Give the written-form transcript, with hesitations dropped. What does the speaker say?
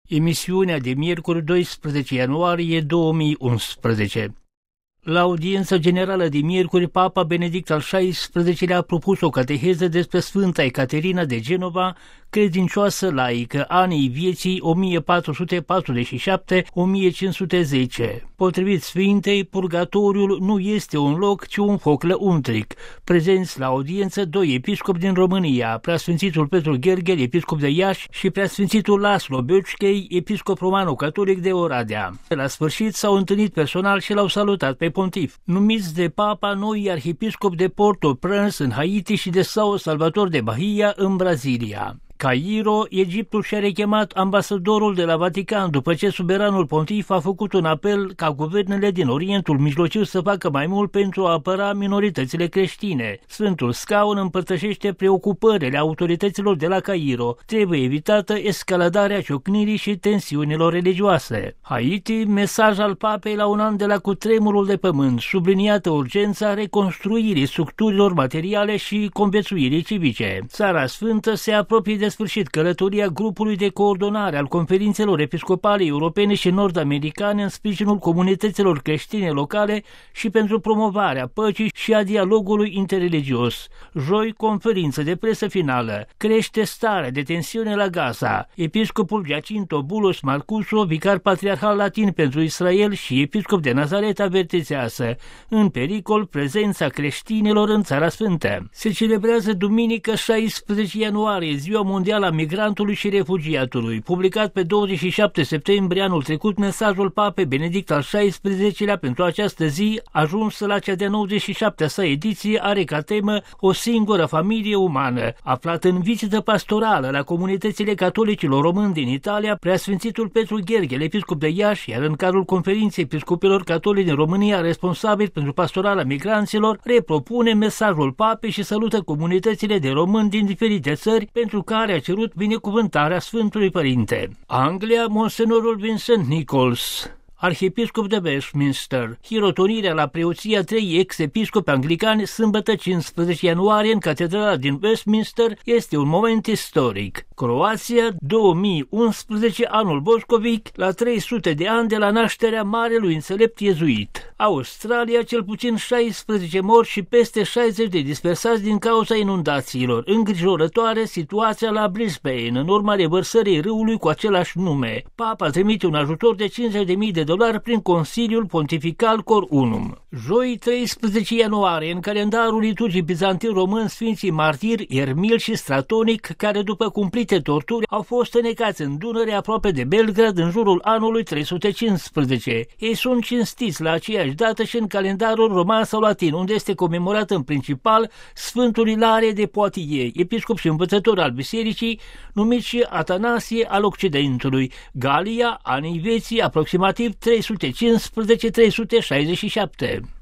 Emisiunea de miercuri 12 ianuarie 2011. La audiența generală de miercuri, Papa Benedict al XVI-lea a propus o cateheză despre Sfânta Ecaterina de Genova, credincioasă laică, anii vieții 1447-1510. Potrivit Sfintei, purgatoriul nu este un loc, ci un foc lăuntric. Prezenți la audiență doi episcopi din România, Preasfințitul Petru Gherghel, episcop de Iași, și Preasfințitul Laslo Băucchei, episcop romano-catolic de Oradea. La sfârșit s-au întâlnit personal și l-au salutat pe pontif. Numiți de Papa noi arhiepiscop de Port-au-Prince în Haiti și de São Salvador de Bahia în Brazilia. Cairo, Egiptul și-a rechemat ambasadorul de la Vatican după ce suveranul pontif a făcut un apel ca guvernele din Orientul Mijlociu să facă mai mult pentru a apăra minoritățile creștine. Sfântul Scaun împărtășește preocupările autorităților de la Cairo. Trebuie evitată escaladarea ciocnirii și tensiunilor religioase. Haiti, mesaj al papei la un an de la cutremurul de pământ, subliniată urgența reconstruirii structurilor materiale și conviețuirii civice. Țara Sfântă se apropie de sfârșit călătoria grupului de coordonare al conferințelor episcopale europene și nord-americane în sprijinul comunităților creștine locale și pentru promovarea păcii și a dialogului interreligios. Joi, conferință de presă finală. Crește starea de tensiune la Gaza. Episcopul Giacinto Bulos Marcuso, vicar patriarhal latin pentru Israel și episcop de Nazaret, avertizează: în pericol prezența creștinilor în Țara Sfântă. Se celebrează duminică 16 ianuarie, Ziua Mondială a Migrantului și Refugiatului. Publicat pe 27 septembrie anul trecut, mesajul Papei Benedict al XVI-lea pentru această zi, ajuns la cea de 97-a sa ediție, are ca temă o singură familie umană. Aflat în vizită pastorală la comunitățile catolicilor români din Italia, Preasfințitul Petru Gherghel, episcop de Iași, iar în cadrul conferinței episcopilor catolici din România, responsabil pentru pastorala migranților, repropune mesajul papei și salută comunitățile de români din diferite țări, pentru care a cerut binecuvântarea Sfântului Părinte. Anglia, monsenorul Vincent Nichols, arhiepiscop de Westminster. Hirotonirea la preoția 3 ex-episcopi anglicani sâmbătă 15 ianuarie în catedrala din Westminster este un moment istoric. Croația, 2011, anul Boscovic, la 300 de ani de la nașterea marelui înțelept iezuit. Australia, cel puțin 16 morți și peste 60 de dispersați din cauza inundațiilor. Îngrijorătoare situația la Brisbane, în urma revărsării râului cu același nume. Papa trimite un ajutor de $50.000 prin Consiliul Pontifical Cor Unum. Joi, 13 ianuarie, în calendarul liturgii bizantin român, Sfinții Martiri Ermil și Stratonic, care după cumplite torturi au fost înecați în Dunăre aproape de Belgrad în jurul anului 315. Ei sunt cinstiți la aceeași dată și în calendarul roman sau latin, unde este comemorat în principal Sfântul Ilarie de Poitiers, episcop și învățător al bisericii, numit și Atanasie al Occidentului. Galia, anii vieții aproximativ 315-367.